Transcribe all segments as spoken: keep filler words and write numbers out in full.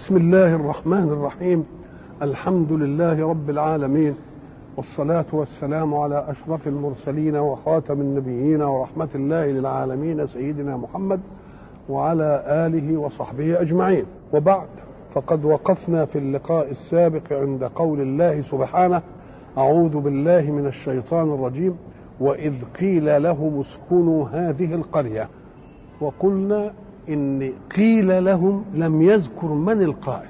بسم الله الرحمن الرحيم. الحمد لله رب العالمين، والصلاة والسلام على أشرف المرسلين وخاتم النبيين ورحمة الله للعالمين سيدنا محمد وعلى آله وصحبه أجمعين. وبعد، فقد وقفنا في اللقاء السابق عند قول الله سبحانه: أعوذ بالله من الشيطان الرجيم، وإذ قيل لهم اسكنوا هذه القرية. وقلنا إن قيل لهم لم يذكر من القائل،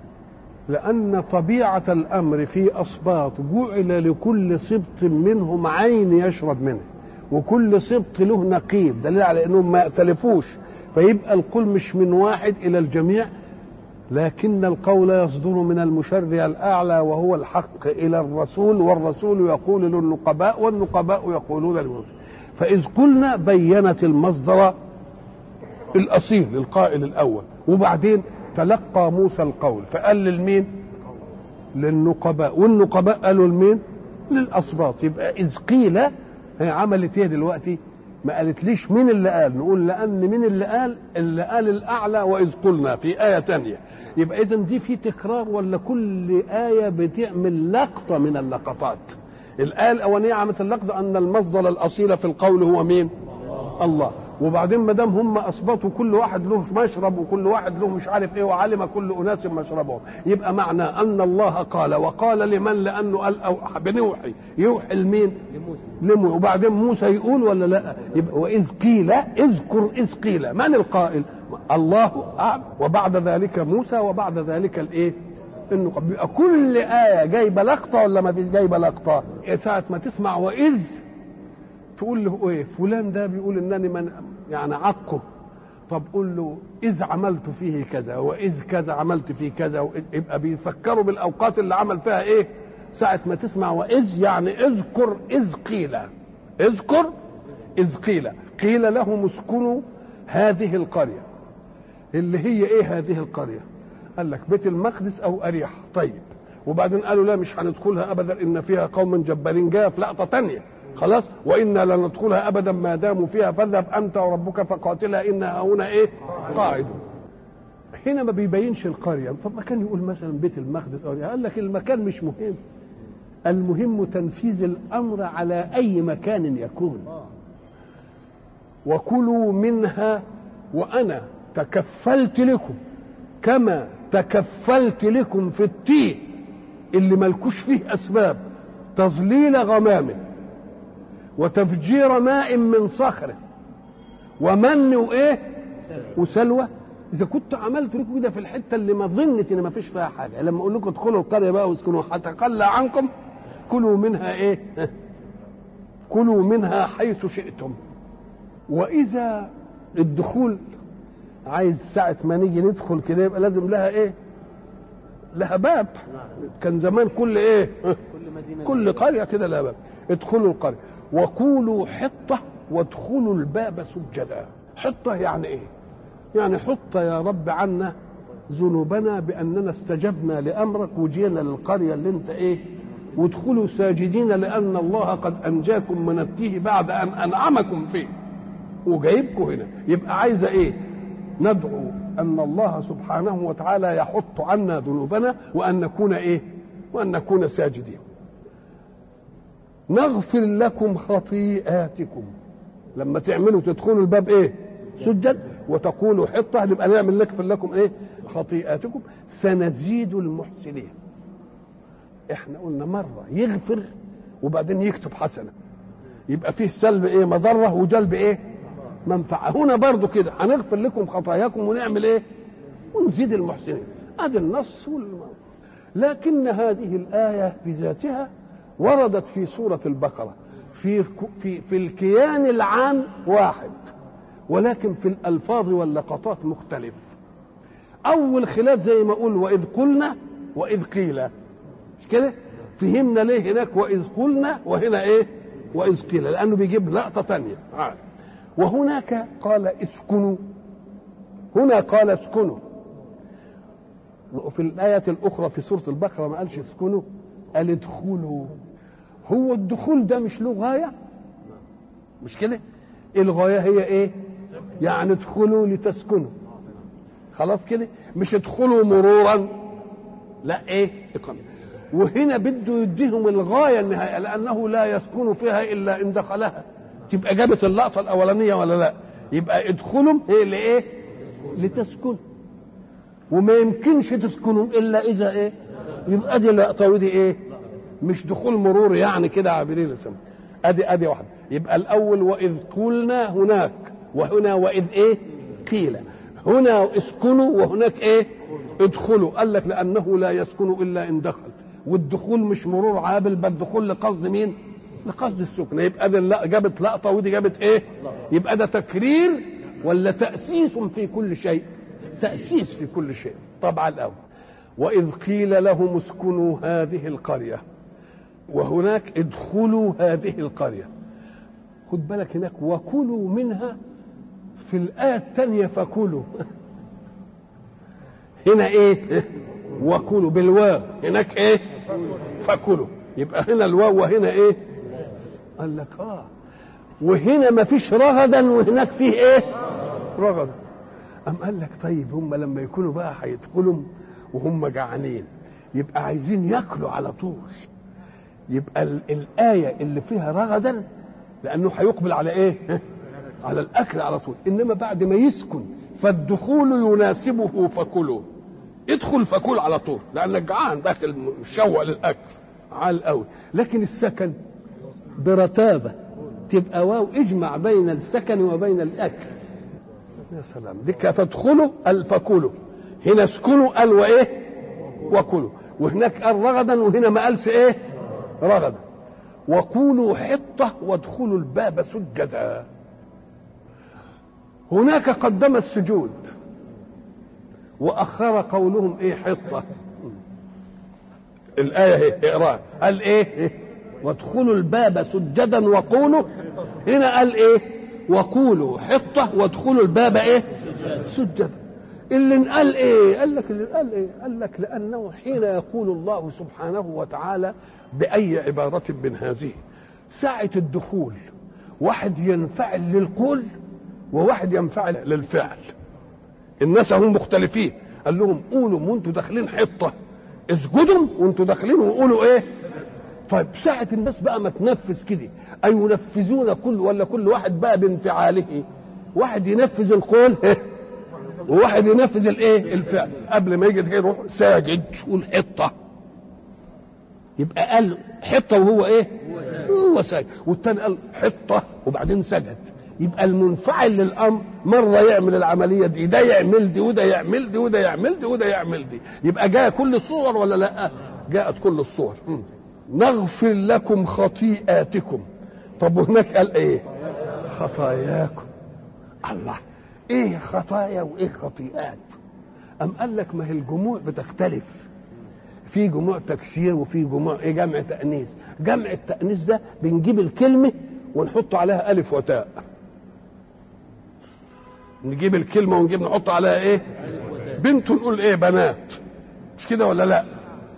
لأن طبيعة الأمر في أسباط جعل لكل سبط منهم عين يشرب منه، وكل سبط له نقيب، دليل على أنهم ما يأتلفوش، فيبقى القول مش من واحد إلى الجميع، لكن القول يصدر من المشرع الأعلى وهو الحق إلى الرسول، والرسول يقول للنقباء والنقباء يقولون للمرسل. فإذ قلنا بينت المصدر الأصيل القائل الأول، وبعدين تلقى موسى القول فقال للمين؟ للنقباء، والنقباء قالوا لمين؟ للأسباط. يبقى إذ قيل هي عملت ايه دلوقتي؟ ما قالت ليش مين اللي قال، نقول لأن مين اللي قال؟ اللي قال الأعلى وإذ قلنا في آية تانية. يبقى إذن دي في تكرار ولا كل آية بتعمل لقطة من اللقطات؟ الآية الأولانية عملت اللقطة أن المصدر الأصيل في القول هو مين؟ الله. وبعدين ما دام هم اثبتوا كل واحد له مشرب وكل واحد له مش عارف ايه، وعلم كل اناس مشربهم، يبقى معنى ان الله قال، وقال لمن؟ لانه قال او بنوحي، يوحي لمين؟ لموسى. وبعدين موسى يقول ولا لا؟ يبقى واذ قيل، اذكر اذ قيل، من القائل؟ الله أعلم. وبعد ذلك موسى، وبعد ذلك الايه؟ انه بيبقى كل ايه جايبه لقطه ولا ما فيش جايبه لقطه؟ ساعه ما تسمع واذ تقول له ايه؟ فلان ده بيقول انني من يعني عقه. طب قول له اذ عملت فيه كذا، واذ كذا عملت فيه كذا، يبقى بيفكروا بالاوقات اللي عمل فيها ايه. ساعه ما تسمع واذ يعني اذكر اذ قيل، اذكر اذ قيل قيل لهم اسكنوا هذه القريه. اللي هي ايه هذه القريه؟ قال لك بيت المقدس او اريحه. طيب، وبعدين قالوا لا مش هندخلها ابدا ان فيها قوم جبارين. جاء في لقطه ثانيه خلاص، وإنا لن ندخلها أبدا ما داموا فيها، فاذهب أنت وربك فقاتلا إنا هنا إيه؟ قاعدون. هنا ما بيبينش القرية، فما كان يقول مثلا بيت المقدس أو قال لك المكان مش مهم، المهم تنفيذ الأمر على أي مكان يكون. وكلوا منها وأنا تكفلت لكم كما تكفلت لكم في التيه اللي ملكوش فيه أسباب، تظليل غمام وتفجير ماء من صخر ومن وايه وسلوى. اذا كنت عملت لكم كده في الحته اللي ما ظنت ان ما فيش فيها حاجه، لما اقول لكم ادخلوا القريه بقى واسكنوا هتقلى عنكم، كلوا منها ايه؟ كلوا منها حيث شئتم. واذا الدخول عايز ساعه ما نيجي ندخل كده يبقى لازم لها ايه؟ لها باب. كان زمان كل ايه؟ كل قريه كده لها باب. ادخلوا القريه وقولوا حطة وادخلوا الباب سجدا. حطة يعني ايه؟ يعني حط يا رب عنا ذنوبنا بأننا استجبنا لأمرك وجينا للقرية اللي انت ايه؟ وادخلوا ساجدين لأن الله قد أنجاكم من التيه بعد أن أنعمكم فيه وجايبكم هنا. يبقى عايزة ايه؟ ندعو أن الله سبحانه وتعالى يحط عنا ذنوبنا وأن نكون ايه؟ وأن نكون ساجدين. نغفر لكم خطيئاتكم. لما تعملوا تدخلوا الباب ايه؟ سجد، وتقولوا حطه، نبقى نعمل نغفر لكم ايه؟ خطيئاتكم، سنزيد المحسنين. احنا قلنا مره يغفر وبعدين يكتب حسنه، يبقى فيه سلب ايه؟ مضره، وجلب ايه؟ منفعه. هنا برضو كده هنغفر لكم خطاياكم ونعمل ايه؟ ونزيد المحسنين. ادي النص والموضوع. لكن هذه الايه بذاتها وردت في سورة البقرة في في في الكيان العام واحد، ولكن في الألفاظ واللقطات مختلف. أول خلاف زي ما أقول وإذ قلنا وإذ قيل، مش كده؟ فهمنا ليه هناك وإذ قلنا وهنا إيه؟ وإذ قيل، لأنه بيجيب لقطة تانية. وهناك قال اسكنوا، هنا قال اسكنوا. وفي الآية الأخرى في سورة البقرة ما قالش اسكنوا، قال ادخلوا. هو الدخول ده مش له غاية؟ مش كده؟ الغاية هي ايه؟ يعني ادخلوا لتسكنوا. خلاص كده، مش ادخلوا مرورا، لا ايه اقامة. وهنا بده يديهم الغايه النهائيه، لانه لا يسكن فيها الا ان دخلها. تبقى جابت اللقطه الاولانيه ولا لا؟ يبقى ادخلوا ايه لايه؟ لتسكنوا، وما يمكنش تسكنوا الا اذا ايه؟ يبقى دي اللقطه ودي ايه؟ مش دخول مرور يعني كده عابرين السماء. ادي ادي واحده. يبقى الاول واذ قلنا هناك، وهنا واذ ايه؟ قيل. هنا اسكنوا وهناك ايه؟ ادخلوا. قال لك لانه لا يسكن الا ان دخل، والدخول مش مرور عابل، بل دخول لقصد مين؟ لقصد السكن. يبقى ده جابت لقطه ودي جابت ايه؟ يبقى ده تكرير ولا تاسيس في كل شيء؟ تاسيس في كل شيء. طبعا الاول واذ قيل لهم اسكنوا هذه القريه، وهناك ادخلوا هذه القريه. خد بالك هناك وكلوا منها، في الآية الثانية فكلوا. هنا ايه؟ وكلوا بالواو، هناك ايه؟ فكلوا. يبقى هنا الواو وهنا ايه؟ قال لك اه، وهنا ما فيش رغدا وهناك فيه ايه؟ رغدا. أم قال لك طيب هم لما يكونوا بقى هيدخلوا وهم جعانين، يبقى عايزين ياكلوا على طول، يبقى الآية اللي فيها رغدا لأنه هيقبل على ايه؟ على الأكل على طول. إنما بعد ما يسكن فالدخول يناسبه فكلوا. ادخل فكل على طول لأنك جعان داخل مشوق للأكل عال قوي. لكن السكن برتابة، تبقى واو اجمع بين السكن وبين الأكل. يا سلام. ديك فادخلوا الفكلوا، هنا اسكنوا قال وايه؟ وكلوا. وهناك قال رغدا وهنا ما قالش ايه؟ رغدا. وقولوا حطة وادخلوا الباب سجدا. هناك قدم السجود وأخر قولهم ايه؟ حطة. الآية هي اقرأ، قال ايه؟ وادخلوا الباب سجدا وقولوا. هنا قال ايه؟ وقولوا حطة وادخلوا الباب ايه؟ سجدا. اللي قال ايه؟ قال لك اللي قال ايه؟ قال لك لأنه حين يقول الله سبحانه وتعالى بأي عبارة من هذه، ساعة الدخول واحد ينفعل للقول وواحد ينفعل للفعل. الناس هم مختلفين. قال لهم قولوا وانتوا داخلين حطة، اسجدوا وانتوا داخلين وقولوا ايه؟ طيب ساعة الناس بقى ما تنفذ كده، أي ينفذون كل ولا كل واحد بقى بانفعاله، واحد ينفذ القول وواحد ينفذ الايه؟ الفعل. قبل ما يجي كده يروح ساجد والحطة، يبقى قال حطة وهو ايه؟ هو ساجد. والتاني قال حطة وبعدين سجد. يبقى المنفعل للامر مره يعمل العمليه دي، ده يعمل دي وده يعمل دي وده يعمل دي وده يعمل دي. يبقى جاء كل الصور ولا لا؟ جاءت كل الصور. نغفر لكم خطيئاتكم. طب وهناك قال ايه؟ خطاياكم. الله، ايه خطايا وايه خطيئات؟ ام قال لك ما هي الجموع بتختلف، في جموع تكسير وفي جموع ايه؟ جمع تأنيث. جمع التأنيث ده بنجيب الكلمه ونحط عليها الف وتاء، نجيب الكلمه ونجيب نحط عليها ايه؟ بنت نقول ايه؟ بنات، مش كده ولا لا؟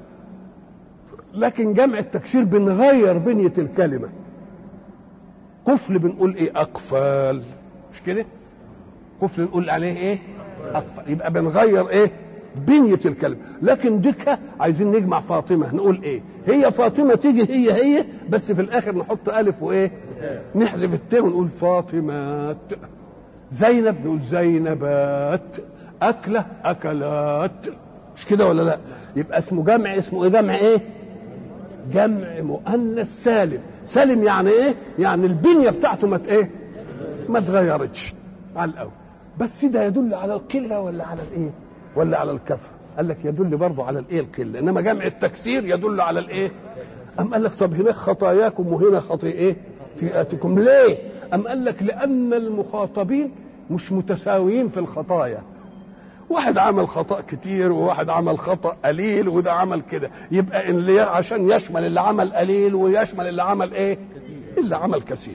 لكن جمع التكسير بنغير بنيه الكلمه. قفل بنقول ايه؟ اقفال، مش كده؟ قفل نقول عليه ايه؟ اقفال. يبقى بنغير ايه؟ بنيه الكلمه. لكن ديك عايزين نجمع فاطمه، نقول ايه؟ هي فاطمه تيجي هي هي بس في الاخر نحط الف وايه؟ نحذف التاء ونقول فاطمات. زينب نقول زينبات. اكله اكلات، مش كده ولا لا؟ يبقى اسمه جمع. اسمه ايه؟ جمع ايه؟ جمع مؤنث سالم. سالم يعني ايه؟ يعني البنيه بتاعته ما ايه؟ ما اتغيرتش على الاول. بس ده يدل على القله ولا على الايه؟ ولا على الكثره؟ قال لك يدل برضه على الايه؟ القله. انما جمع التكسير يدل على الايه؟ ام قال لك طب هناك خطاياكم وهنا خطي ايه؟ خطيئاتكم. ليه؟ ام قال لك لان المخاطبين مش متساويين في الخطايا. واحد عمل خطأ كتير وواحد عمل خطأ قليل وده عمل كده. يبقى اللي عشان يشمل اللي عمل قليل ويشمل اللي عمل ايه؟ اللي عمل كثير.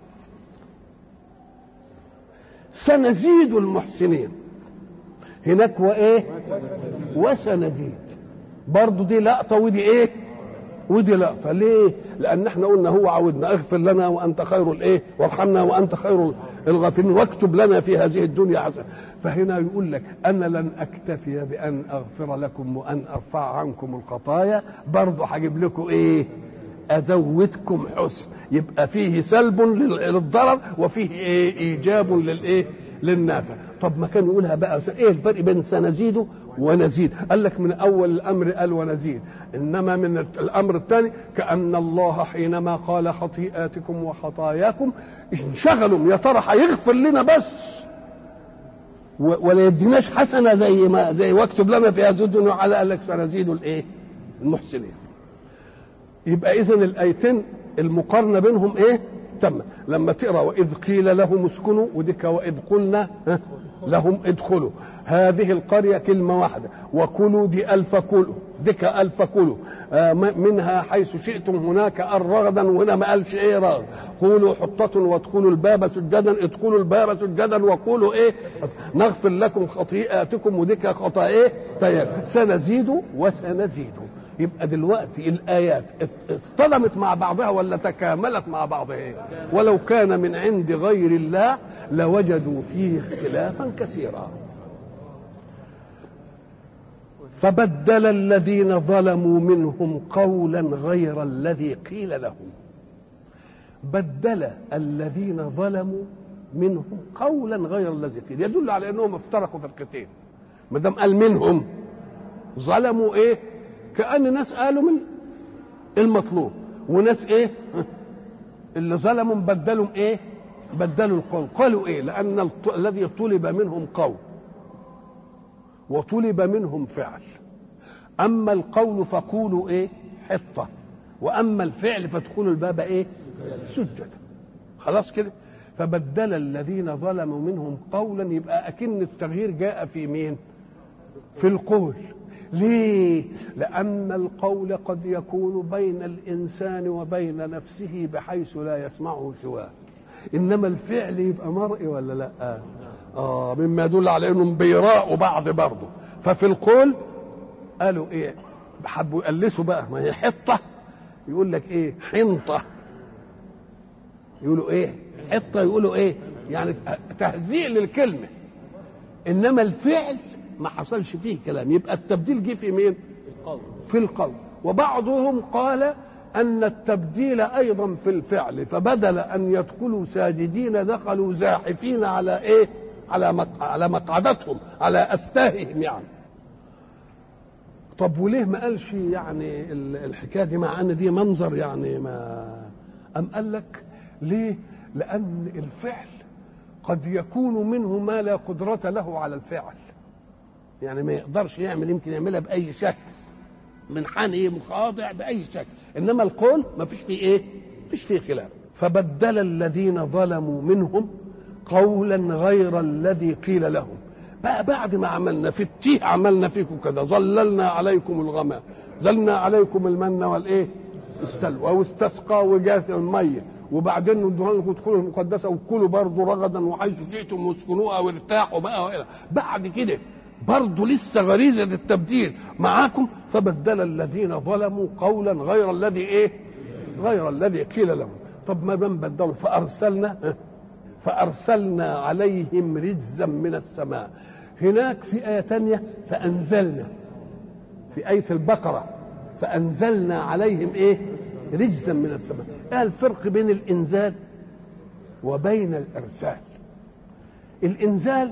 سنزيد المحسنين. هناك وايه؟ وسنزيد. برضو دي لقطة ودي ايه؟ ودي لقطة. ليه؟ لأن احنا قلنا هو عودنا اغفر لنا وأنت خير الايه؟ وارحمنا وأنت خير الغافلين واكتب لنا في هذه الدنيا حسنة. فهنا يقول لك أنا لن أكتفي بأن أغفر لكم وأن أرفع عنكم الخطايا، برضه هجيب لكم إيه؟ أزودكم حسن. يبقى فيه سلب للضرر وفيه إيه؟ إيجاب للإيه؟ للنافع. طب ما كان يقولها بقى إيه الفرق بين سنزيده ونزيد؟ قال لك من أول الأمر قال ونزيد، إنما من الأمر الثاني كأن الله حينما قال خطيئاتكم وخطاياكم انشغلوا، يا ترى هيغفر لنا بس ولا يديناش حسنة زي ما زي واكتب لنا في هذه الدنيا، على قال لك سنزيد الإيه؟ المحسنين. يبقى إذن الآيتين المقارنة بينهم إيه؟ تم. لما تقرأ وإذ قيل لهم اسكنوا، وديك وإذ قلنا لهم ادخلوا هذه القرية كلمة واحدة، وكلوا دي ألف كلوا، ديك ألف كلوا آه منها حيث شئتم، هناك الرغدا وهنا ما قالش إيه رغد. قولوا حطة وادخلوا الباب سجدا، ادخلوا الباب سجدا وقولوا إيه؟ نغفر لكم خطيئاتكم، وديك خطأ إيه؟ طيب سنزيد وسنزيد. يبقى دلوقتي الآيات اصطدمت مع بعضها ولا تكاملت مع بعضها؟ ولو كان من عند غير الله لوجدوا فيه اختلافا كثيرا. فبدل الذين ظلموا منهم قولا غير الذي قيل لهم. بدل الذين ظلموا منهم قولا غير الذي قيل، يدل على انهم افترقوا فرقتين. ما دام قال منهم ظلموا ايه؟ كأن ناس قالوا من المطلوب، وناس ايه اللي ظلموا بدلوا ايه؟ بدلوا القول. قالوا ايه؟ لأن الذي طلب منهم قول وطلب منهم فعل. أما القول فقولوا ايه؟ حطة، وأما الفعل فادخلوا الباب ايه؟ سجدا. خلاص كده. فبدل الذين ظلموا منهم قولا، يبقى أكن التغيير جاء في مين؟ في القول. ليه؟ لأن القول قد يكون بين الإنسان وبين نفسه بحيث لا يسمعه سواه، إنما الفعل يبقى مرئي ولا لا؟ آه مما يدل على أنهم بيراءوا بعض برضه. ففي القول قالوا إيه؟ حبوا يقلسوا بقى، ما هي حطة يقول لك إيه؟ حنطة. يقولوا إيه؟ حطة يقولوا إيه؟ يعني تهزيء للكلمة. إنما الفعل ما حصلش فيه كلام، يبقى التبديل جه في مين؟ في القول. وبعضهم قال أن التبديل أيضا في الفعل، فبدل أن يدخلوا ساجدين دخلوا زاحفين على إيه؟ على على مقعدتهم، على أستاههم يعني. طب وليه ما قالش يعني الحكاية دي مع أن دي منظر يعني ما أم قال لك ليه؟ لأن الفعل قد يكون منه ما لا قدرة له على الفعل، يعني ما يقدرش يعمل، يمكن يعملها بأي شكل، منحني مخاضع بأي شكل. إنما القول ما فيش فيه إيه؟ فيش فيه خلاف. فبدل الذين ظلموا منهم قولا غير الذي قيل لهم. بقى بعد ما عملنا في التيه عملنا فيكم كذا، ظللنا عليكم الغمام، ظلنا عليكم المن والإيه؟ السلوى، واستسقى وجاءت المية، وبعدين ندوها لكم ادخلوا المقدسة وكلوا برضه رغدا وحيث شئتم واسكنوها وارتاحوا بقى وإلى. بعد كده برضه لسه غريزة التبديل معاكم. فبدل الذين ظلموا قولا غير الذي ايه؟ غير الذي قيل لهم. طب ما دام بدلوا فأرسلنا فأرسلنا عليهم رجزا من السماء. هناك في آية تانية فأنزلنا، في آية البقرة فأنزلنا عليهم ايه؟ رجزا من السماء. ايه الفرق بين الإنزال وبين الإرسال؟ الإنزال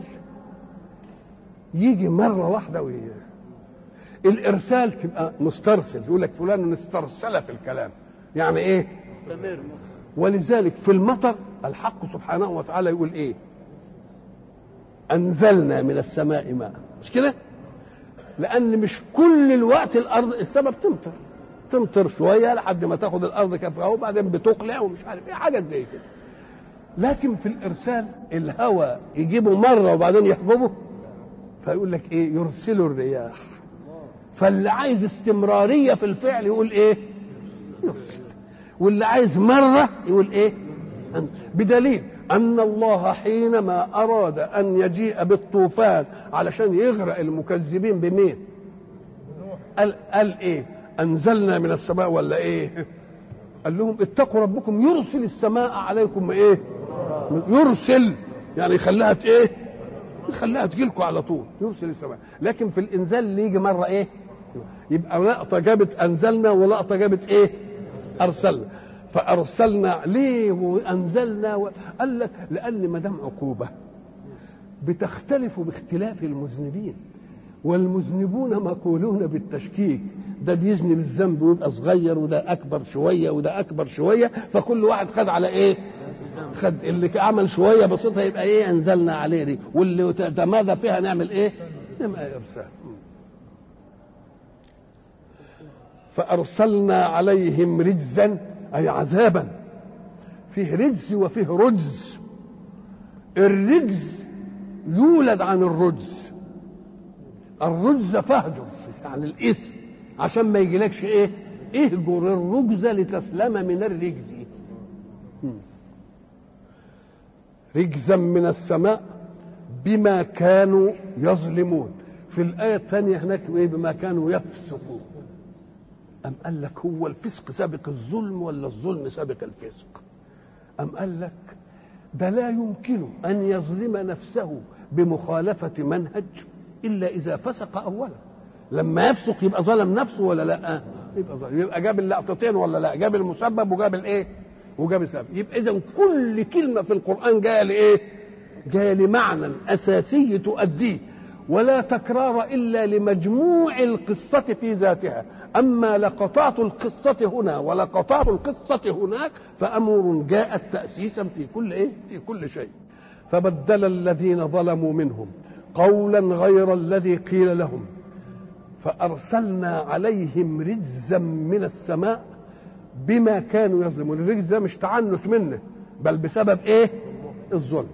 يجي مرة واحدة ويجي. الإرسال تبقى مسترسل، يقول لك فلان استرسل في الكلام، يعني إيه؟ استمر. ولذلك في المطر الحق سبحانه وتعالى يقول إيه؟ أنزلنا من السماء ماء، مش كده؟ لأن مش كل الوقت الأرض السماء بتمطر، تمطر شوية لحد ما تاخد الأرض كفاها وبعدين بتقلع ومش عارف إيه حاجات زي كده. لكن في الإرسال الهواء يجيبه مرة وبعدين يحجبه، فيقول لك ايه؟ يرسل الرياح. فاللي عايز استمراريه في الفعل يقول ايه؟ يرسل. واللي عايز مره يقول ايه؟ بدليل ان الله حينما اراد ان يجيء بالطوفان علشان يغرق المكذبين بمين؟ قال, قال ايه؟ انزلنا من السماء ولا ايه؟ قال لهم اتقوا ربكم يرسل السماء عليكم ايه؟ يرسل يعني يخليها ايه؟ يخليها تجيلكم على طول، يرسل السماء. لكن في الانزال اللي يجي مره ايه؟ يبقى لقطه جابت انزلنا ولقطه جابت ايه؟ ارسلنا. فارسلنا ليه وانزلنا و... قال لك لان ما دام عقوبه بتختلف باختلاف المذنبين، والمذنبون مقولون بالتشكيك، ده بيذنب الذنب ويبقى صغير وده اكبر شويه وده اكبر شويه، فكل واحد خد على ايه؟ خد اللي عمل شويه بسيطه يبقى ايه؟ انزلنا عليه دي، واللي تمادى فيها نعمل ايه؟ نبقى ارسال. فارسلنا عليهم رجزا اي عذابا، فيه رجز وفيه رجز. الرجز يولد عن الرجز، الرجز فهجر يعني الاسم عشان ما يجيلكش ايه؟ اهجر الرجز لتسلم من الرجز. رجزا من السماء بما كانوا يظلمون. في الآية الثانية هناك ايه؟ بما كانوا يفسقون. أم قال لك هو الفسق سابق الظلم ولا الظلم سابق الفسق؟ أم قال لك ده لا يمكن أن يظلم نفسه بمخالفة منهج إلا إذا فسق أولا. لما يفسق يبقى ظلم نفسه ولا لا؟ يبقى ظلم، يبقى جاب اللقطتين ولا لا؟ جاب المسبب وجاب الايه؟ وجاب السبب. يبقى إذا كل كلمة في القرآن جاية لإيه؟ جاية لمعنى أساسي تؤديه، ولا تكرار إلا لمجموع القصة في ذاتها. أما لقطات القصة هنا ولقطات القصة هناك فأمر جاءت تأسيسا في كل إيه؟ في كل شيء. فبدل الذين ظلموا منهم قولا غير الذي قيل لهم فأرسلنا عليهم رجزا من السماء بما كانوا يظلمون. الرجز ده مش تعنت منه بل بسبب إيه؟ الظلم.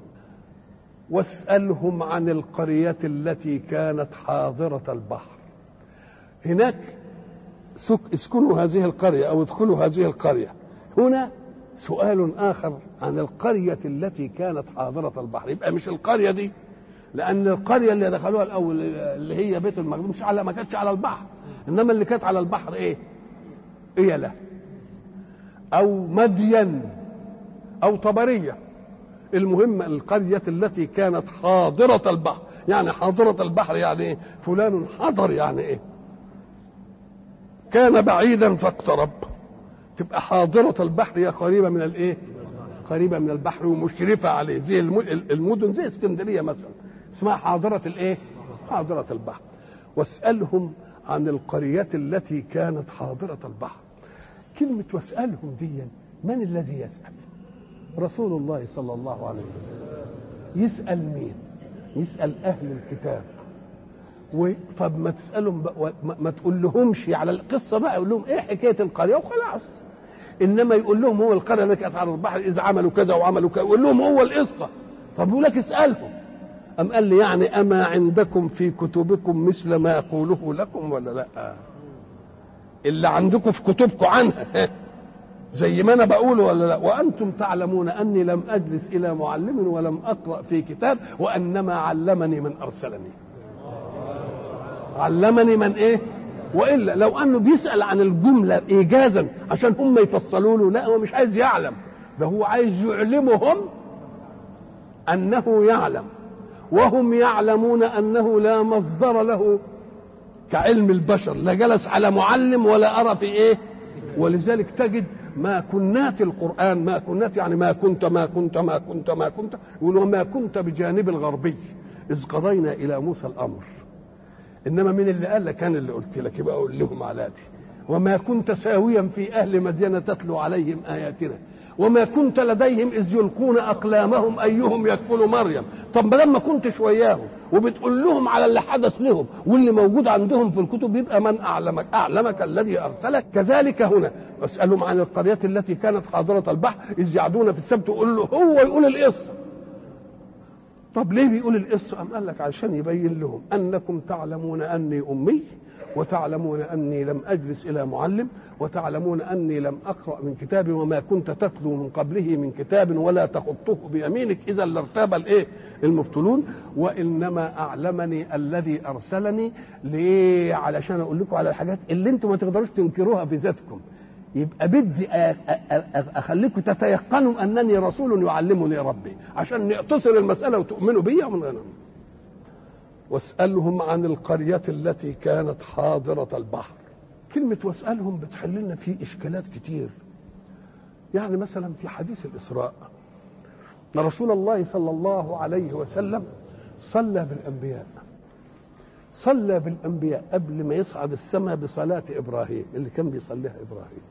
واسألهم عن القرية التي كانت حاضرة البحر. هناك اسكنوا هذه القرية أو ادخلوا هذه القرية. هنا سؤال آخر عن القرية التي كانت حاضرة البحر. يبقى مش القرية دي، لأن القرية اللي دخلوها الأول اللي هي بيت المقدس مش على ما كانتش على البحر، إنما اللي كانت على البحر إيه؟ إيلة أو مدين أو طبرية. المهم القرية التي كانت حاضرة البحر. يعني حاضرة البحر يعني إيه؟ فلان حضر يعني إيه؟ كان بعيدا فاقترب. تبقى حاضرة البحر هي قريبة من الايه؟ قريبة من البحر ومشرفة عليه، زي المدن زي اسكندرية مثلا اسمها حاضرة الايه؟ حاضرة البحر. واسألهم عن القرية التي كانت حاضرة البحر. كلمة واسألهم دي من الذي يسأل؟ رسول الله صلى الله عليه وسلم. يسأل مين؟ يسأل أهل الكتاب. فما تسألهم ما, ما تقول لهمش على القصة بقى، يقول لهم ايه حكاية القرية وخلاص، انما يقول لهم هو القرية اللي كانت على البحر اذا عملوا كذا وعملوا كذا، يقول لهم هو القصة. طب يقول لك اسألهم. أم قال لي يعني أما عندكم في كتبكم مثل ما يقوله لكم ولا لا؟ اللي عندكم في كتبكم عنها زي ما أنا بقوله ولا لا؟ وأنتم تعلمون أني لم أجلس إلى معلم ولم أقرأ في كتاب وأنما علمني من أرسلني. علمني من إيه؟ وإلا لو أنه بيسأل عن الجملة إيجازا عشان هم يفصلوا له، لا هو مش عايز يعلم، ده هو عايز يعلمهم أنه يعلم، وهم يعلمون أنه لا مصدر له كعلم البشر، لا جلس على معلم ولا أرى في إيه. ولذلك تجد ما كنات القرآن، ما كنات يعني ما كنت ما كنت ما كنت ما كنت يقول وما كنت بجانب الغربي إذ قضينا إلى موسى الأمر. إنما من اللي قال لك كان اللي قلت لك يبقى أقول لهم على دي. وما كنت ساويا في أهل مدينة تتلو عليهم آياتنا وما كنت لديهم إذ يلقون أقلامهم أيهم يكفل مريم. طب ما لما كنتش وياهم وبتقول لهم على اللي حدث لهم واللي موجود عندهم في الكتب، يبقى من أعلمك أعلمك الذي أرسلك. كذلك هنا واسألهم عن القرية التي كانت حاضرة البحر إذ يعدون في السبت، يقول له هو يقول القصة. طب ليه بيقول القصة؟ أم قال لك عشان يبين لهم أنكم تعلمون أني أمي، وتعلمون أني لم أجلس إلى معلم، وتعلمون أني لم أقرأ من كتاب وما كنت تتلو من قبله من كتاب ولا تخطه بيمينك إذا لارتاب الإيه المبطلون. وإنما أعلمني الذي أرسلني ليه؟ علشان أقول لكم على الحاجات اللي أنتم ما تقدروش تنكروها في ذاتكم. يبقى بدي اخليكم تتيقنوا انني رسول يعلمني ربي عشان نقتصر المساله وتؤمنوا بي ومن غيرهم. واسالهم عن القريه التي كانت حاضره البحر. كلمه واسالهم بتحل لنا في اشكالات كتير. يعني مثلا في حديث الاسراء ان رسول الله صلى الله عليه وسلم صلى بالانبياء صلى بالانبياء قبل ما يصعد السماء بصلاه ابراهيم اللي كان بيصليها ابراهيم.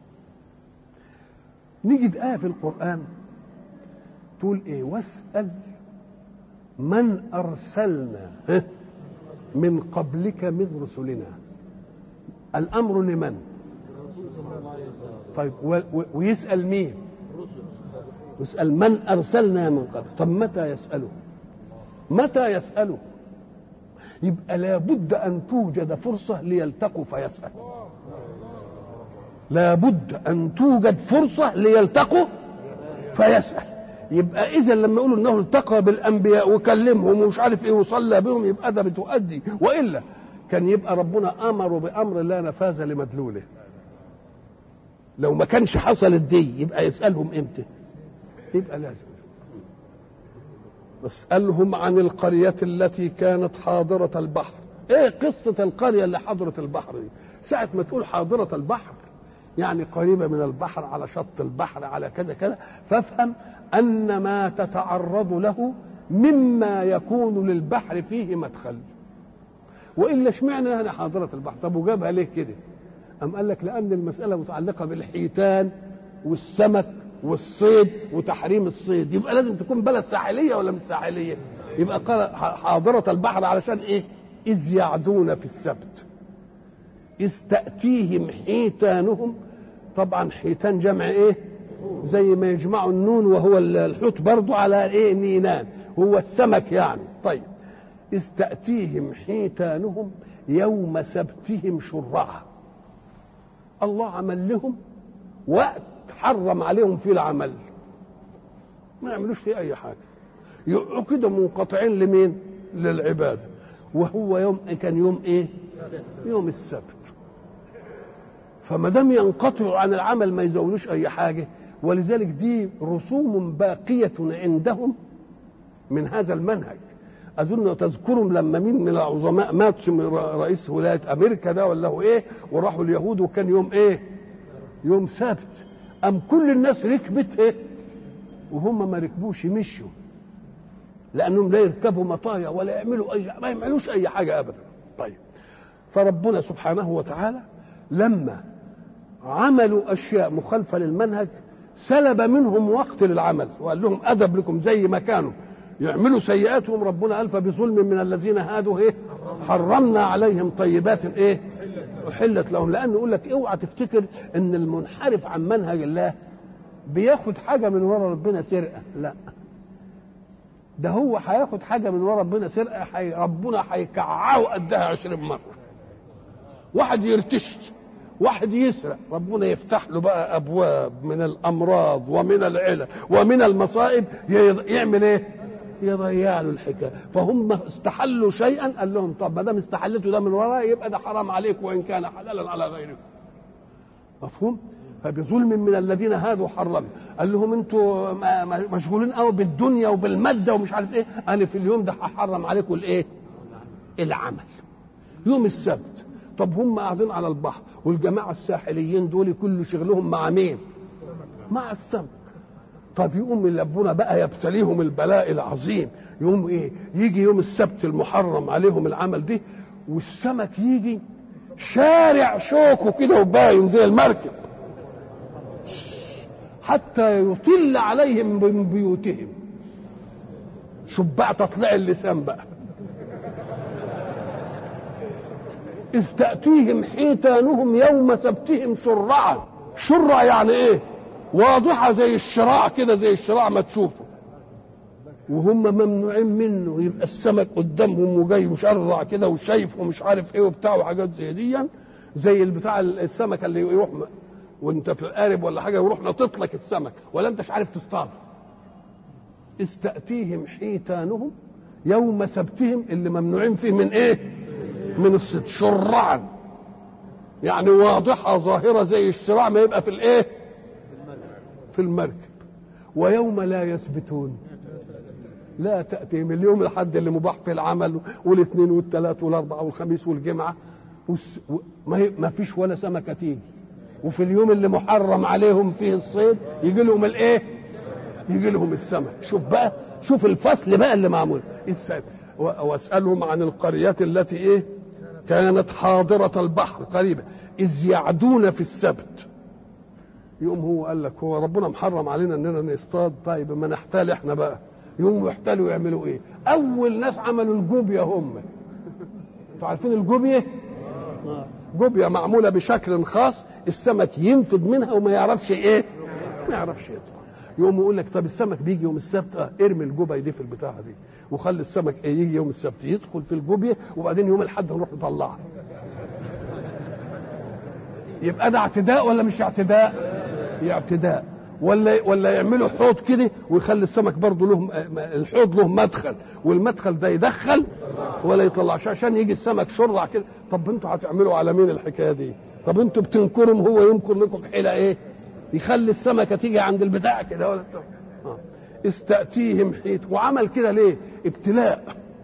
نجد آية في القرآن تقول إيه؟ واسأل من أرسلنا من قبلك من رسلنا. الأمر لمن؟ طيب ويسأل مين؟ يسأل من أرسلنا من قبل. طب متى يسأله؟ متى يسأله؟ يبقى لابد أن توجد فرصة ليلتقوا فيسأل. لابد أن توجد فرصة ليلتقوا فيسأل. يبقى إذا لما يقولوا أنه التقى بالأنبياء وكلمهم ومش عارف إيه وصلى بهم يبقى ده بتؤدي، وإلا كان يبقى ربنا أمر بأمر لا نفاذ لمدلوله. لو ما كانش حصلت دي يبقى يسألهم إمتى؟ يبقى لازم. واسألهم عن القرية التي كانت حاضرة البحر. إيه قصة القرية اللي حاضرة البحر دي؟ ساعة ما تقول حاضرة البحر يعني قريبة من البحر، على شط البحر، على كذا كذا، فافهم أن ما تتعرض له مما يكون للبحر فيه مدخل. وإلا اشمعنى هنا حاضرة البحر؟ طب وجابها ليه كده؟ أم قال لك لأن المسألة متعلقة بالحيتان والسمك والصيد وتحريم الصيد، يبقى لازم تكون بلد ساحلية ولا مش ساحلية؟ يبقى قال حاضرة البحر علشان إيه؟ إذ يعدون في السبت إذ تأتيهم حيتانهم. طبعا حيتان جمع إيه؟ زي ما يجمعوا النون وهو الحوت برضو على إيه؟ نينان، هو السمك يعني. طيب إذ تأتيهم حيتانهم يوم سبتهم شرعا. الله عمل لهم وقت حرم عليهم فيه العمل، ما يعملوش فيه أي حاجة، يبقوا كده منقطعين لمين؟ للعبادة. وهو يوم كان يوم إيه؟ يوم السبت. فما دام ينقطعوا عن العمل ما يزولوش اي حاجه. ولذلك دي رسوم باقيه عندهم من هذا المنهج. اظن تذكرهم لما مين من العظماء مات، رئيس ولايه امريكا ده ولا هو ايه، وراحوا اليهود وكان يوم ايه؟ يوم سبت. ام كل الناس ركبت ايه وهم ما ركبوش، مشوا، لانهم لا يركبوا مطايا ولا يعملوا اي، ما يعملوش اي حاجه ابدا. طيب فربنا سبحانه وتعالى لما عملوا اشياء مخالفه للمنهج سلب منهم وقت للعمل وقال لهم ادب لكم، زي ما كانوا يعملوا سيئاتهم ربنا قال فبظلم من الذين هادوا ايه حرمنا عليهم طيبات ايه احلت لهم. لان يقول لك اوعى تفتكر ان المنحرف عن منهج الله بياخد حاجه من ورا ربنا سرقه، لا، ده هو هياخد حاجه من ورا ربنا سرقه حي ربنا هيكععه قدها عشرين مره. واحد يرتشي، واحد يسرق، ربنا يفتح له بقى ابواب من الامراض ومن العلل ومن المصائب، يعمل ايه؟ يضيع له الحكايه. فهم استحلوا شيئا قال لهم طب ما دام استحلتوا ده من وراء يبقى ده حرام عليكم وان كان حلالا على غيركم. مفهوم؟ فبظلم من الذين هادوا حرمنا. قال لهم انتوا مشغولين قوي بالدنيا وبالماده ومش عارف ايه، انا في اليوم ده هحرم عليكم الايه؟ العمل. يوم السبت. طب هم قاعدين على البحر والجماعه الساحليين دول كل شغلهم مع مين؟ مع السمك. طب يقوم ربنا بقى يبتليهم البلاء العظيم، يقوم ايه؟ يجي يوم السبت المحرم عليهم العمل دي والسمك يجي شارع شوكه كده وباين زي المركب حتى يطل عليهم من بيوتهم. شوف بقى تطلع اللسان بقى. إذ تأتيهم حيتانهم يوم سبتهم شرعا. شرع يعني ايه؟ واضحة زي الشراع كده، زي الشراع ما تشوفه، وهم ممنوعين منه. يبقى السمك قدامهم وجاي مشرع كده وشايف ومش عارف ايه وبتاع وحاجات زي دي، زي البتاع السمك اللي يروح وانت في القارب ولا حاجه يروح نطط لك السمك ولا انتش عارف تصطاد. إذ تأتيهم حيتانهم يوم سبتهم اللي ممنوعين فيه من ايه؟ من الصيد، شرعا يعني واضحة ظاهرة زي الشراع ما يبقى في الايه؟ في المركب. ويوم لا يثبتون لا تأتيهم، اليوم الحد اللي مباح في العمل والاثنين والثلاث والاربعة والخميس والجمعة ما فيش ولا سمكة تيجي، وفي اليوم اللي محرم عليهم فيه الصيد يجي لهم الايه؟ يجي لهم السمك. شوف بقى، شوف الفصل بقى اللي معمول. واسألهم عن القرية التي ايه؟ كانت حاضرة البحر قريبة إذ يعدون في السبت. يوم هو قال لك هو ربنا محرم علينا اننا نصطاد، طيب ما نحتال احنا بقى. يوم يحتالوا يعملوا ايه؟ اول ناس عملوا الجوبية هم. انتوا عارفين الجوبية؟ جوبية معمولة بشكل خاص السمك ينفد منها وما يعرفش ايه؟ ما يعرفش يطلع. يوم يقول لك طب السمك بيجي يوم السبت، اه ارمي الجوبية دي في البتاعة دي وخلي السمك ايه يجي يوم السبت يدخل في الجوبية وبعدين يوم الحد نروح نطلعه. يبقى ده اعتداء ولا مش اعتداء؟ اعتداء. ولا ولا يعملوا حوض كده ويخلي السمك برضه له الحوض له مدخل والمدخل ده يدخل ولا يطلعش عشان يجي السمك شرع كده. طب انتوا هتعملوا على مين الحكايه دي؟ طب انتوا بتنكرهم هو ينكر لكم حيله ايه؟ يخلي السمكه تيجي عند البتاع كده ولا اه استأتيهم حيت. وعمل كده ليه؟ ابتلاء،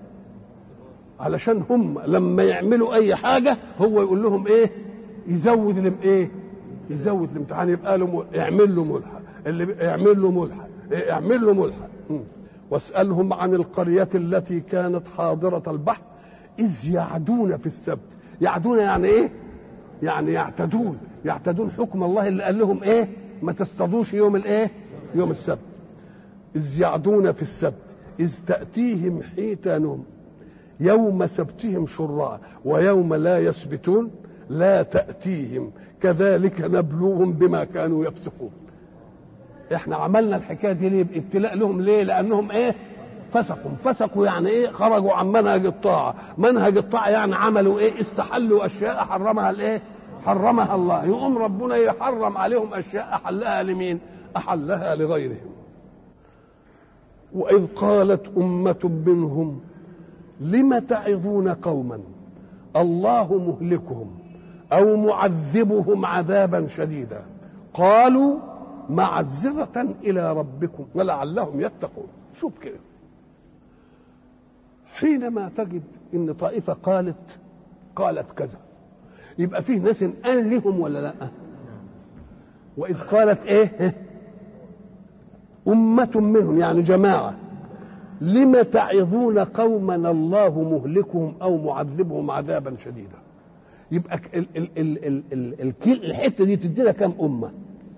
علشان هم لما يعملوا اي حاجه هو يقول لهم ايه؟ يزود لهم ايه؟ يزود الامتحان. يبقى له يعمل له ملحق، اللي يعمل له ملحق يعمل له ملحق. واسألهم عن القرية التي كانت حاضرة البحر إذ يعدون في السبت. يعدون يعني ايه؟ يعني يعتدون، يعتدون حكم الله اللي قال لهم ايه؟ ما تصطادوش يوم الايه؟ يوم السبت. إذ يعدون في السبت إذ تأتيهم حيتانهم يوم سبتهم شرعا ويوم لا يسبتون لا تأتيهم كذلك نبلوهم بما كانوا يفسقون. احنا عملنا الحكايه دي ليه؟ ابتلاء لهم. ليه؟ لانهم ايه؟ فسقوا. فسقوا يعني ايه؟ خرجوا عن منهج الطاعه. منهج الطاعه يعني عملوا ايه؟ استحلوا اشياء حرمها الايه؟ حرمها الله. يقوم ربنا يحرم عليهم اشياء احلها لمين؟ احلها لغيرهم. واذ قالت امه منهم لم تعظون قوما الله مهلكهم أو معذبهم عذابا شديدا قالوا معذرة إلى ربكم ولعلهم يتقون. شوف كده، حينما تجد إن طائفة قالت قالت كذا يبقى فيه ناس قال لهم ولا لا؟ وإذ قالت إيه؟ أمة منهم يعني جماعة لم تعظون قوما الله مهلكهم أو معذبهم عذابا شديدا. يبقى ال ال ال ال ال ال الحته دي تدينا كم امه؟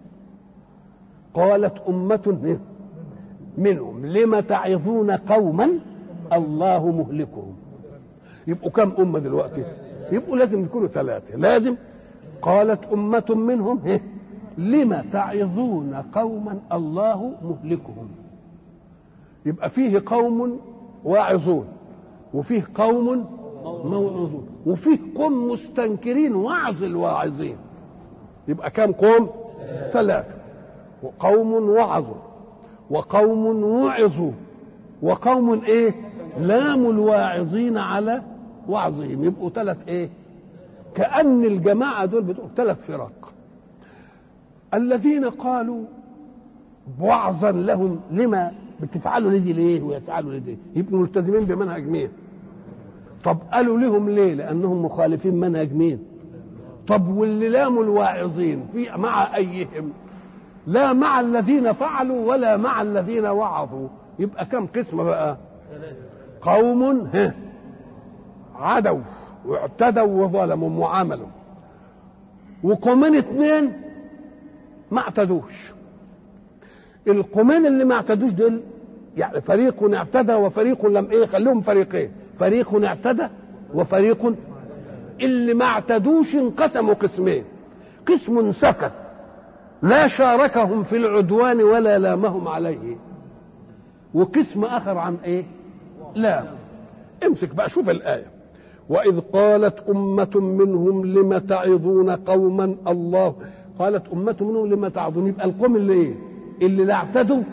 قالت امه منهم لم تعظون قوما الله مهلكهم. يبقوا كم امه دلوقتي؟ يبقوا لازم يكونوا ثلاثه. لازم قالت امه منهم لم تعظون قوما الله مهلكهم. يبقى فيه قوم واعظون وفيه قوم موعظون وفيه قوم مستنكرين وعظ الواعظين. يبقى كم قوم؟ ثلاثة. وقوم وعظوا وقوم وعظوا وقوم ايه؟ لاموا الواعظين على وعظهم. يبقوا ثلاث ايه؟ كأن الجماعة دول بتقول ثلاث فرق. الذين قالوا وعظا لهم لما بتفعلوا لدي ليه ويفعلوا لدي، يبقوا ملتزمين بمنهج مين؟ طب قالوا لهم ليه؟ لأنهم مخالفين منهج مين؟ طب واللي لاموا الواعظين في مع أيهم؟ لا مع الذين فعلوا ولا مع الذين وعظوا. يبقى كم قسم بقى؟ قوم عدوا واعتدوا وظلموا وعملوا، وقومين اثنين ما اعتدوش. القومين اللي ما اعتدوش دول يعني فريق اعتدى وفريق لم ايه، خليهم فريقين، فريق اعتدى وفريق. اللي ما اعتدوش انقسموا قسمين، قسم سكت لا شاركهم في العدوان ولا لامهم عليه، وقسم اخر عن ايه؟ لا. امسك بقى شوف الايه. واذ قالت امه منهم لم تعظون قوما الله، قالت امه منهم لم تعظون. يبقى القوم اللي ايه؟ اللي لا اعتدوا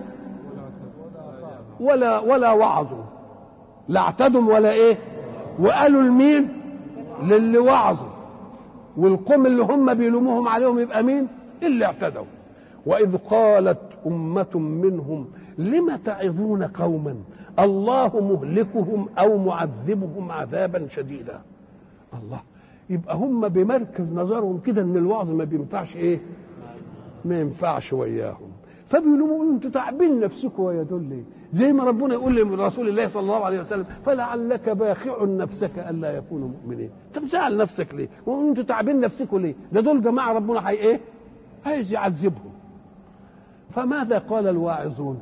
ولا ولا وعظوا، لا اعتدوا ولا ايه، وقالوا لمين؟ للي وعظوا والقوم اللي هم بيلوموهم عليهم يبقى مين؟ اللي اعتدوا. وإذ قالت أمة منهم لم تعظون قوما الله مهلكهم أو معذبهم عذابا شديدا. الله، يبقى هم بمركز نظرهم كده ان الوعظ ما بينفعش ايه؟ ما ينفعش وياهم، فبيقولوا انتوا تعبين نفسكم ويا دول ليه؟ زي ما ربنا يقول لرسول الله صلى الله عليه وسلم فلعلك باخع نفسك الا يكونوا مؤمنين. طب زعل نفسك ليه؟ وانتوا تعبين نفسكم ليه؟ ده دول جماعه ربنا هي ايه؟ عايز يعذبهم. فماذا قال الواعظون؟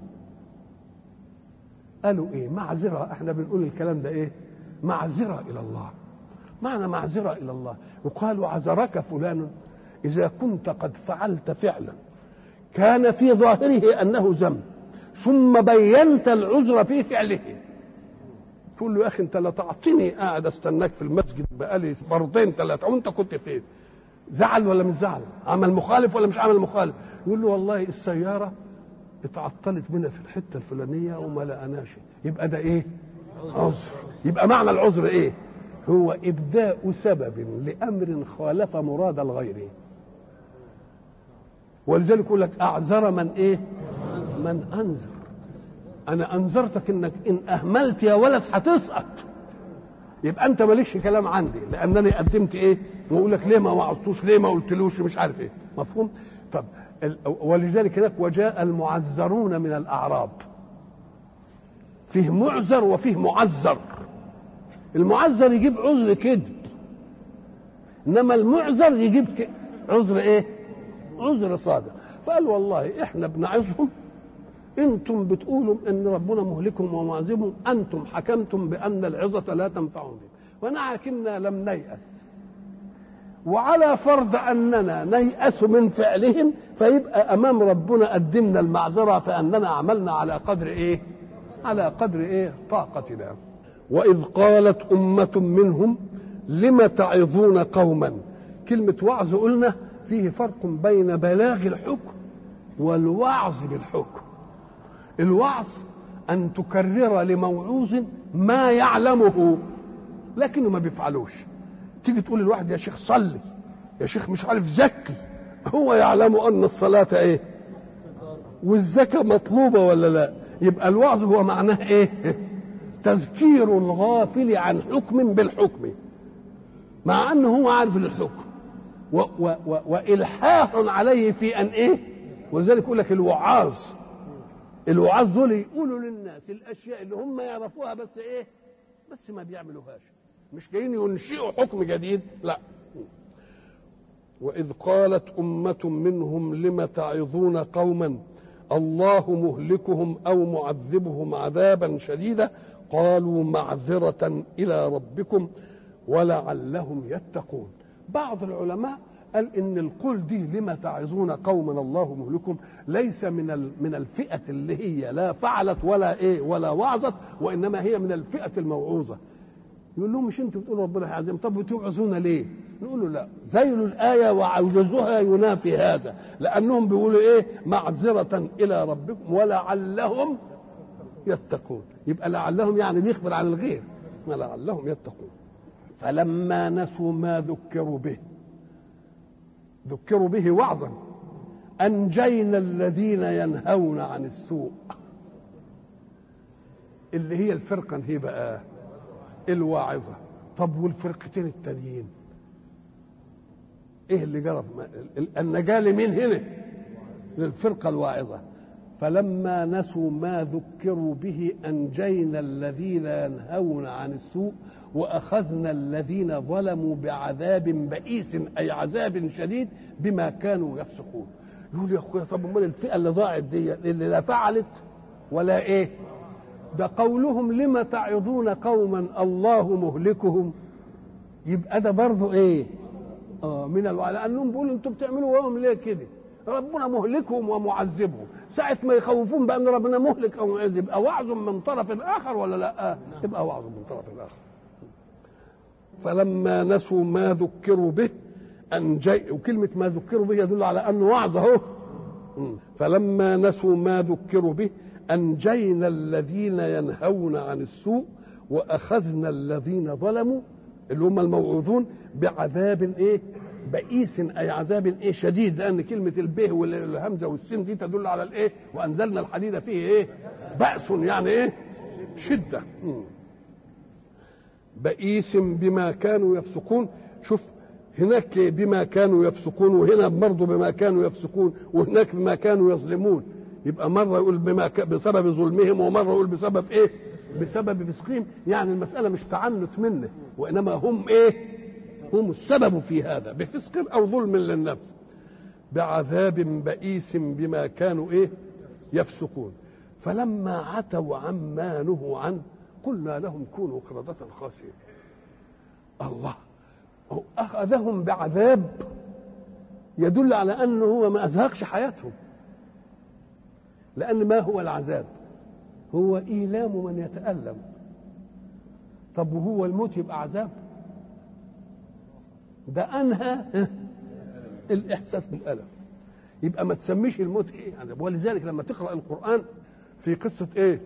قالوا ايه؟ معذره. احنا بنقول الكلام ده ايه؟ معذره الى الله. معنى معذره الى الله، يقال عذرك فلان اذا كنت قد فعلت فعلا كان في ظاهره انه ذنب ثم بينت العذر في فعله، تقول له يا اخي انت لا تعطيني قاعد استناك في المسجد بقالي فرضين ثلاثه وانت كنت فين؟ زعل ولا مش زعل؟ عمل مخالف ولا مش عمل مخالف؟ يقول له والله السياره اتعطلت بنا في الحته الفلانيه وما لقناش. يبقى ده ايه؟ عذر. يبقى معنى العذر ايه؟ هو ابداء سبب لامر خالف مراد الغير. ولذلك يقول لك اعذر من ايه؟ من انذر. انا انذرتك انك ان اهملت يا ولد هتسقط، يبقى انت مالكش كلام عندي لانني قدمت ايه؟ واقول لك ليه ما وعظتوش؟ ليه ما قلتلوش؟ مش عارف ايه. مفهوم؟ طب ولذلك هناك وجاء المعذرون من الاعراب، فيه معذر وفيه معذر. المعذر يجيب عذر كذب، انما المعذر يجيب عذر ايه؟ عذر صادق. فقال والله احنا بنعظهم، انتم بتقولوا ان ربنا مهلكهم ومعذبهم، انتم حكمتم بان العظه لا تنفعهم بهم، ولكننا لم نيأس، وعلى فرض اننا نيأس من فعلهم فيبقى امام ربنا قدمنا المعذره فاننا عملنا على قدر ايه؟ على قدر ايه؟ طاقتنا. وإذ قالت أمة منهم لم تعظون قوما. كلمة وعظ قلنا فيه فرق بين بلاغ الحكم والوعظ بالحكم. الوعظ أن تكرر لموعوظ ما يعلمه لكنه ما بيفعلوش. تيجي تقول للواحد يا شيخ صلي، يا شيخ مش عارف زكي، هو يعلم أن الصلاة إيه والزكاة مطلوبة ولا لا. يبقى الوعظ هو معناه إيه؟ تذكير الغافل عن حكم بالحكم مع انه هو عارف الحكم، و و و والحاح عليه في ان ايه. ولذلك يقول لك الوعاظ، الوعاظ دول يقولوا للناس الاشياء اللي هم يعرفوها بس ايه؟ بس ما بيعملوهاش، مش جايين ينشئوا حكم جديد، لا. واذ قالت امه منهم لم تعظون قوما الله مهلكهم او معذبهم عذابا شديدا قالوا معذرة إلى ربكم ولعلهم يتقون. بعض العلماء قال إن القول دي لما تعظون قوما الله مهلكهم ليس من من الفئة اللي هي لا فعلت ولا إيه ولا وعظت، وإنما هي من الفئة الموعوظة. يقول لهم مش أنتوا بتقولوا ربنا هيعزم، طب بتوعظونا ليه؟ نقول له لا، زيلوا الآية وعوجزوها ينافي هذا، لأنهم بيقولوا إيه؟ معذرة إلى ربكم ولعلهم يتقون. يبقى لعلهم يعني بيخبر عن الغير، ولعلهم يتقون. فلما نسوا ما ذكروا به، ذكروا به وعظا، أنجينا الذين ينهون عن السوء. اللي هي الفرقة هي بقى الواعظة. طب والفرقتين التانيين ايه اللي جرى؟ النجاة لمين هنا؟ للفرقة الواعظة. فلما نسوا ما ذكروا به أنجينا الذين ينهون عن السوء وأخذنا الذين ظلموا بعذاب بئيس، أي عذاب شديد بما كانوا يفسقون. يقول يا أخويا طب امال الفئة اللي ضاعت دي اللي لا فعلت ولا إيه؟ ده قولهم لما تعظون قوما الله مهلكهم، يبقى ده برضه إيه؟ آه من الوعي، لأنهم بيقولوا أنتوا بتعملوا وهم ليه كده؟ ربنا مهلكهم ومعذبهم. ساعة ما يخوفون بأن ربنا مهلك أو معذب يبقى وعظ من طرف الآخر ولا لا؟ يبقى وعظ من طرف الآخر. فلما نسوا ما ذكروا به أنجي، وكلمة ما ذكروا به يدل على أنه وعظ أهو. فلما نسوا ما ذكروا به أنجينا الذين ينهون عن السوء وأخذنا الذين ظلموا اللي هم الموعوظون بعذاب إيه؟ بئيس اي عذاب ايه شديد، لان كلمه البه والهمزه والسين دي تدل على الايه، وانزلنا الحديد فيه ايه بأس يعني ايه شده. بئيس بما كانوا يفسقون. شوف هناك بما كانوا يفسقون، وهنا برضه بما كانوا يفسقون، وهناك بما كانوا يظلمون. يبقى مره يقول بما ك... بسبب ظلمهم، ومره يقول بسبب ايه بسبب فسقهم. يعني المساله مش تعنت منه، وانما هم ايه هم السبب في هذا بفسق او ظلم للنفس. بعذاب بئيس بما كانوا ايه يفسقون. فلما عتوا عما نهوا عنه قلنا لهم كونوا قردة خاسئين. الله اخذهم بعذاب يدل على انه هو ما ازهقش حياتهم، لان ما هو العذاب؟ هو ايلام من يتألم. طب وهو الموت يبقى عذاب؟ ده انهى الاحساس بالالم. يبقى ما تسميش الموت ايه عذاب. ولذلك لما تقرا القران في قصه ايه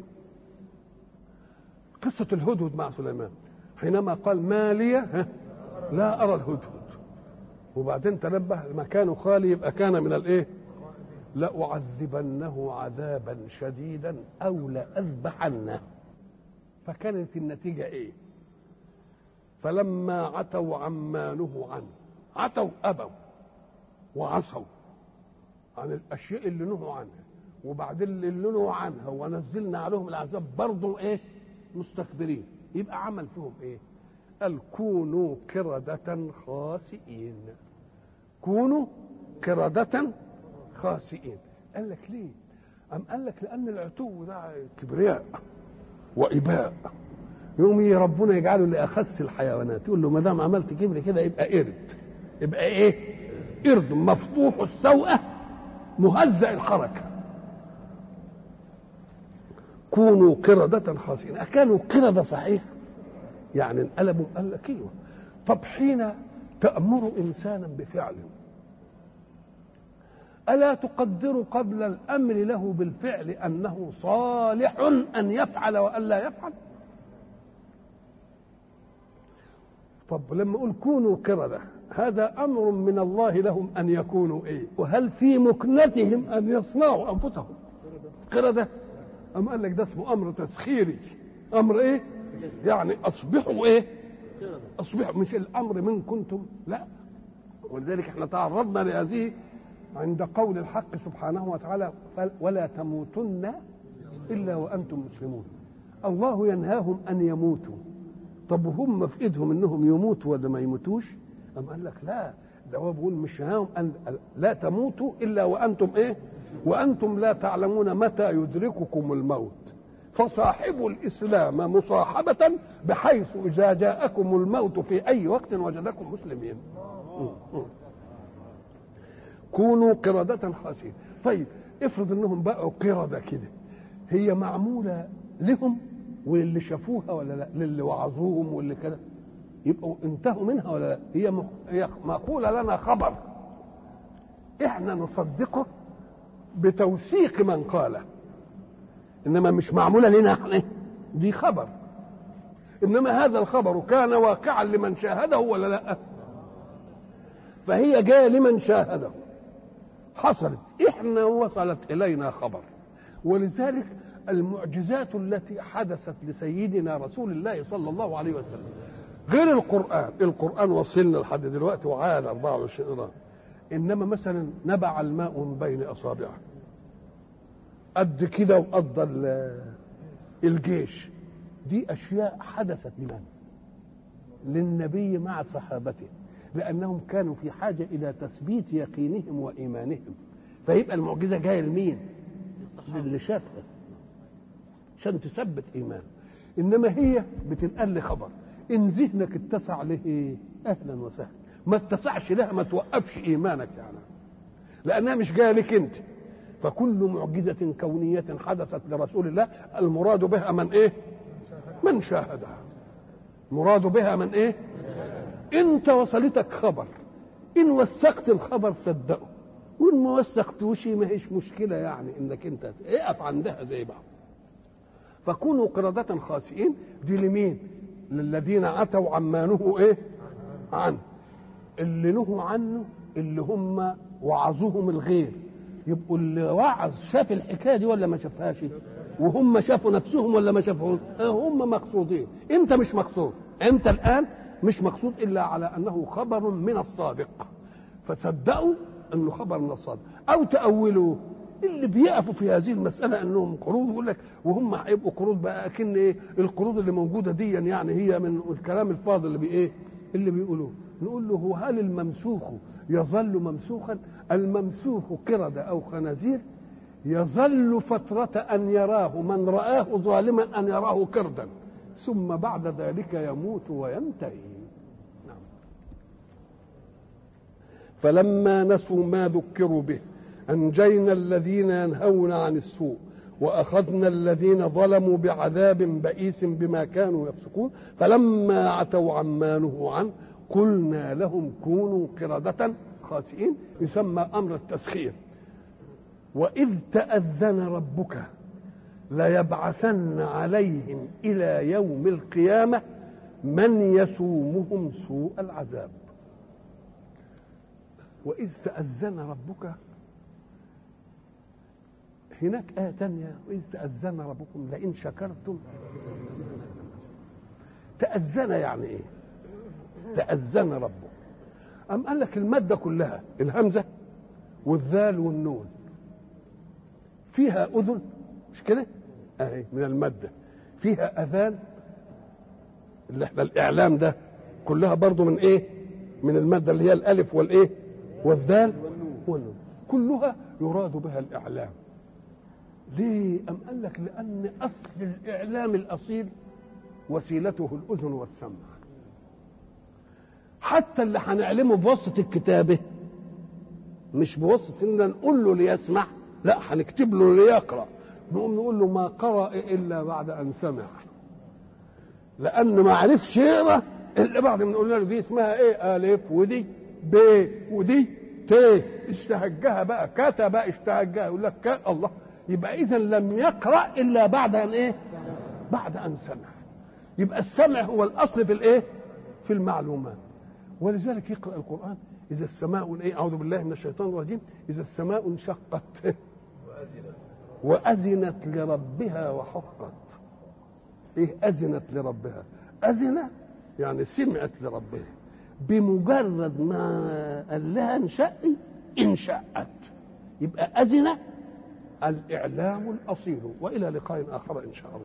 قصه الهدهد مع سليمان، حينما قال ما لي لا ارى الهدهد، وبعدين تنبه مكانه خالي، يبقى كان من الايه لأعذبنه عذابا شديدا او لأذبحنه. فكانت النتيجه ايه؟ فلما عتوا عما نهوا عنه، عتوا ابوا وعصوا عن الاشياء اللي نهوا عنها، وبعدين اللي نهوا عنها ونزلنا عليهم العذاب برضه ايه مستكبرين. يبقى عمل فيهم ايه؟ قال كونوا قردة خاسئين. كونوا قردة خاسئين. قال لك ليه؟ أم قال لك لأن العتو ده كبرياء وإباء، يوم ربنا يجعله لأخس الحيوانات، يقول له ما دام عملت كبر كده يبقى قرد. يبقى إيه؟ قرد مفتوح السوءة مهزأ الحركة. كونوا قردة خاسئين. أكانوا قردة صحيح؟ يعني انقلبوا. قال لك ايوه. طب حين تأمر إنسانا بفعل ألا تقدر قبل الأمر له بالفعل أنه صالح أن يفعل وألا يفعل؟ طب لما أقول كونوا قردة، هذا أمر من الله لهم أن يكونوا إيه؟ وهل في مكنتهم أن يصنعوا أنفسهم قردة؟ أم قال لك ده اسمه أمر تسخيري. أمر إيه؟ يعني أصبحوا إيه؟ أصبحوا، مش الأمر من كنتم، لا. ولذلك احنا تعرضنا لهذه عند قول الحق سبحانه وتعالى ولا تموتن إلا وأنتم مسلمون. الله ينهاهم أن يموتوا. طب هم في إيدهم إنهم يموتوا ولا ما يموتوش؟ أم قال لك لا، ده هو بيقول مش نهاهم أن لا تموتوا إلا وأنتم إيه؟ وأنتم لا تعلمون متى يدرككم الموت. فصاحبوا الإسلام مصاحبة بحيث إذا جاءكم الموت في أي وقت وجدكم مسلمين. كونوا قردة خاسئين. طيب افرض انهم بقوا قردة كده، هي معمولة لهم وللي شافوها ولا لا؟ للي وعظوهم واللي كده يبقوا انتهوا منها ولا لا؟ هي هي مقولة لنا خبر، احنا نصدقه بتوثيق من قاله، انما مش معمولة لنا احنا، دي خبر. انما هذا الخبر كان واقعا لمن شاهده ولا لا؟ فهي جايه لمن شاهده، حصلت، احنا وصلت الينا خبر. ولذلك المعجزات التي حدثت لسيدنا رسول الله صلى الله عليه وسلم غير القرآن. القرآن وصلنا لحد دلوقتي وعاد أربعة وعشرين قرآن، انما مثلا نبع الماء من بين اصابعه قد كده وقضى الجيش. دي اشياء حدثت لمن؟ للنبي مع صحابته، لانهم كانوا في حاجه الى تثبيت يقينهم وايمانهم. فيبقى المعجزه جايه لمين؟ للي شافها عشان تثبت ايمانه. انما هي بتنقل لي خبر، ان ذهنك اتسع له اهلا وسهلا، ما اتسعش لها ما توقفش ايمانك يعني، لانها مش جايه لك انت. فكل معجزه كونيه حدثت لرسول الله المراد بها من ايه؟ من شاهدها. مراد بها من ايه؟ انت وصلتك خبر، ان وثقت الخبر صدقه، وان ما وثقتوش ما هيش مشكله، يعني انك انت اقف عندها زي بعض. فكونوا قردة خاسئين دي لمين؟ للذين عتوا عما نهوا ايه؟ عنه. اللي نهوا عنه اللي هم وعظوهم الغير، يبقوا اللي وعظ شاف الحكايه دي ولا ما شافهاش؟ وهم شافوا نفسهم ولا ما شافوهم؟ هم مقصودين. انت مش مقصود، انت الان مش مقصود الا على انه خبر من الصادق، فصدقوا انه خبر من الصادق، او تاولوا. اللي بيقفوا في هذه المساله انهم قروض، يقول لك وهم هيبقوا قروض بقى، اكن ايه القروض اللي موجوده دي يعني هي من الكلام الفاضل اللي بايه اللي بيقولوه. نقول له هو هل الممسوخ يظل ممسوخا؟ الممسوخ قردة او خنازير يظل فترة أن يراه من رآه ظالما أن يراه قردا، ثم بعد ذلك يموت وينتهي. نعم. فلما نسوا ما ذكروا به أنجينا الذين ينهون عن السوء وأخذنا الذين ظلموا بعذاب بئيس بما كانوا يفسقون. فلما عتوا عما نهوا عنه قلنا لهم كونوا قردة خاسئين. يسمى أمر التسخير. وإذ تأذن ربك ليبعثن عليهم إلى يوم القيامة من يسومهم سوء العذاب. وإذ تأذن ربك، هناك آية تانية وإذ تأذن ربكم لئن شكرتم. تأذن يعني إيه؟ تأذن ربك. أم قال لك المادة كلها الهمزة والذال والنون فيها أذن، مش كده؟ أهي من المادة. فيها أذان اللي احنا الإعلام ده كلها برضو من إيه؟ من المادة اللي هي الألف والإيه؟ والذال والنون. كلها يراد بها الإعلام. ليه؟ أم قال لك لأن أصل الإعلام الأصيل وسيلته الأذن والسمع. حتى اللي هنعلمه بواسطة الكتابة مش بواسطة إننا نقول له ليسمع، لا هنكتب له ليقرأ. نقوم نقول له ما قرأ إلا بعد أن سمع، لأنه ما عرفش يقرأ إلا بعد ما نقول له دي اسمها إيه؟ ألف ودي ب ودي ت. اشتهجها بقى كتب اشتهجها، يقول لك الله. يبقى إذا لم يقرأ إلا بعد أن إيه؟ بعد أن سمع. يبقى السمع هو الأصل في الإيه؟ في المعلومات. ولذلك يقرأ القرآن إذا السماء إيه؟ أعوذ بالله من الشيطان الرجيم. إذا السماء انشقت وأذنت لربها وحقت. إيه أذنت لربها؟ أذن يعني سمعت لربها، بمجرد ما قال لها انشقي انشقت. يبقى أذن الإعلام الأصيل. وإلى لقاء آخر إن شاء الله.